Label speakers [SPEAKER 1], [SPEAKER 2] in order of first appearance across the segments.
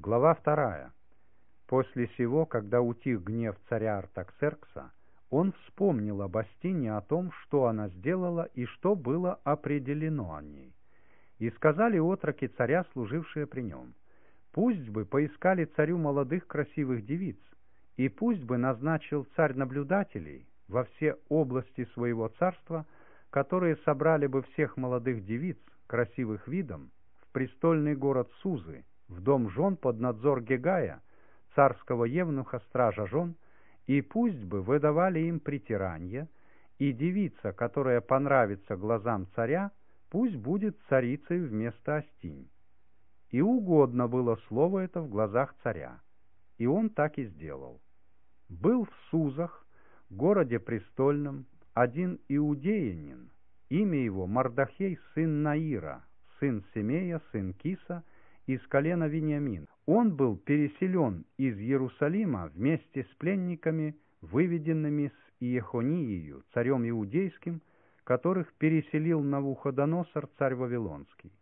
[SPEAKER 1] Глава 2. После сего, когда утих гнев царя Артаксеркса, он вспомнил об Астине, о том, что она сделала и что было определено о ней. И сказали отроки царя, служившие при нем: пусть бы поискали царю молодых красивых девиц, и пусть бы назначил царь наблюдателей во все области своего царства, которые собрали бы всех молодых девиц, красивых видом, в престольный город Сузы, в дом жен под надзор Гегая, царского евнуха, стража жен, и пусть бы выдавали им притиранье, и девица, которая понравится глазам царя, пусть будет царицей вместо Астинь. И угодно было слово это в глазах царя, и он так и сделал. Был в Сузах, городе престольном, один иудеянин, имя его Мардахей, сын Наира, сын Семея, сын Киса, из колена Вениамин. Он был переселен из Иерусалима вместе с пленниками, выведенными с Иехониею, царем иудейским, которых переселил Навуходоносор, царь Вавилонский.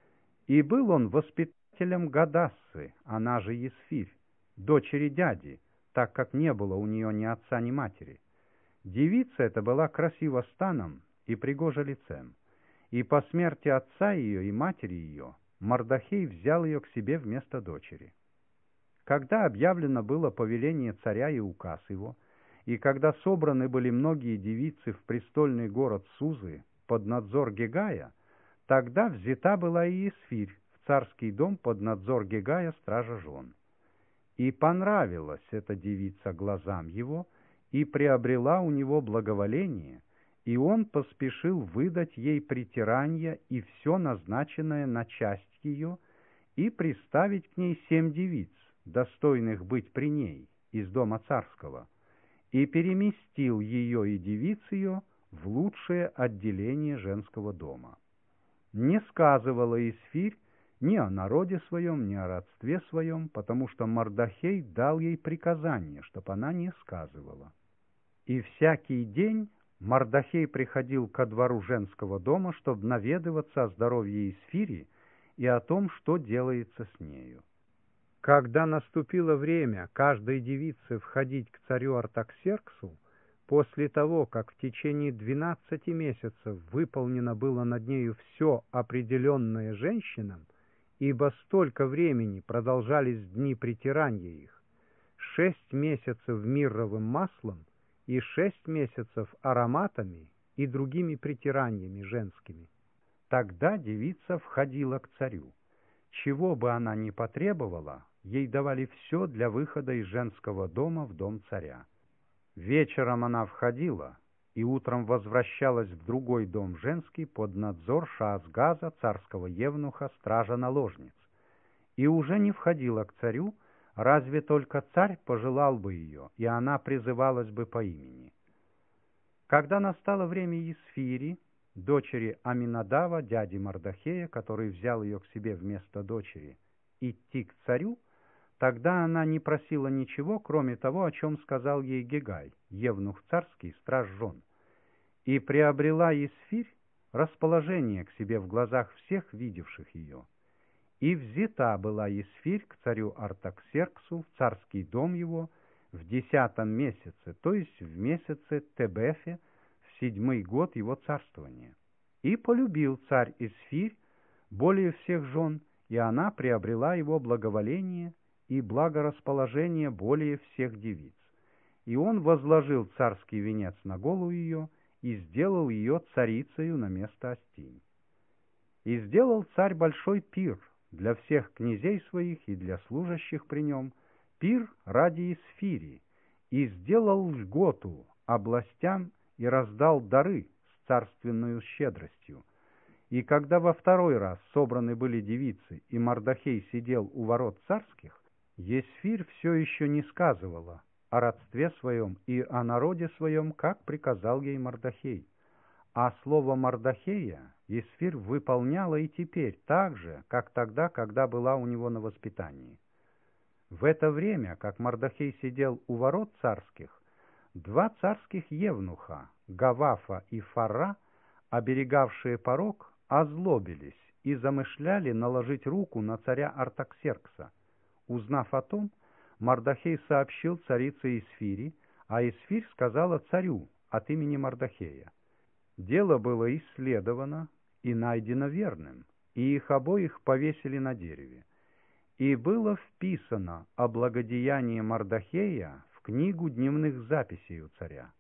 [SPEAKER 1] И был он воспитателем Гадассы, она же Есфирь, дочери дяди, так как не было у нее ни отца, ни матери. Девица эта была красива станом и пригожа лицем, и по смерти отца ее и матери ее Мардахей взял ее к себе вместо дочери. Когда объявлено было повеление царя и указ его, и когда собраны были многие девицы в престольный город Сузы под надзор Гегая, тогда взята была и Есфирь в царский дом под надзор Гегая, стража жен. И понравилась эта девица глазам его, и приобрела у него благоволение, и он поспешил выдать ей притиранье и все назначенное на часть ее, и приставить к ней 7 девиц, достойных быть при ней, из дома царского, и переместил ее и девиц ее в лучшее отделение женского дома. Не сказывала Есфирь ни о народе своем, ни о родстве своем, потому что Мардахей дал ей приказание, чтоб она не сказывала. И всякий день Мардахей приходил ко двору женского дома, чтобы наведываться о здоровье Есфири и о том, что делается с нею. Когда наступило время каждой девице входить к царю Артаксерксу, после того, как в течение 12 месяцев выполнено было над нею все определенное женщинам, ибо столько времени продолжались дни притирания их, 6 месяцев мирровым маслом и 6 месяцев ароматами и другими притираниями женскими. Тогда девица входила к царю. Чего бы она ни потребовала, ей давали все для выхода из женского дома в дом царя. Вечером она входила и утром возвращалась в другой дом женский под надзор Шаазгаза, царского евнуха, стража наложниц, и уже не входила к царю, разве только царь пожелал бы ее, и она призывалась бы по имени. Когда настало время Есфири, дочери Аминадава, дяди Мардахея, который взял ее к себе вместо дочери, идти к царю, тогда она не просила ничего, кроме того, о чем сказал ей Гегай, евнух царский, страж жен, и приобрела Есфирь расположение к себе в глазах всех видевших ее. И взята была Есфирь к царю Артаксерксу в царский дом его в 10 месяце, то есть в месяце Тебефе, в 7-й год его царствования. И полюбил царь Есфирь более всех жен, и она приобрела его благоволение и благорасположение более всех девиц. И он возложил царский венец на голову ее и сделал ее царицею на место Астинь. И сделал царь большой пир для всех князей своих и для служащих при нем, пир ради Есфири, и сделал льготу областям и раздал дары с царственную щедростью. И когда во второй раз собраны были девицы, и Мардахей сидел у ворот царских, Есфирь все еще не сказывала о родстве своем и о народе своем, как приказал ей Мардахей. А слово Мардахея Есфирь выполняла и теперь так же, как тогда, когда была у него на воспитании. В это время, как Мардахей сидел у ворот царских, 2 царских евнуха, Гавафа и Фара, оберегавшие порог, озлобились и замышляли наложить руку на царя Артаксеркса, Узнав о том, Мардохей сообщил царице Исфири, а Исфирь сказала царю от имени Мардохея. Дело было исследовано и найдено верным, и их обоих повесили на дереве. И было вписано о благодеянии Мардохея в книгу дневных записей у царя.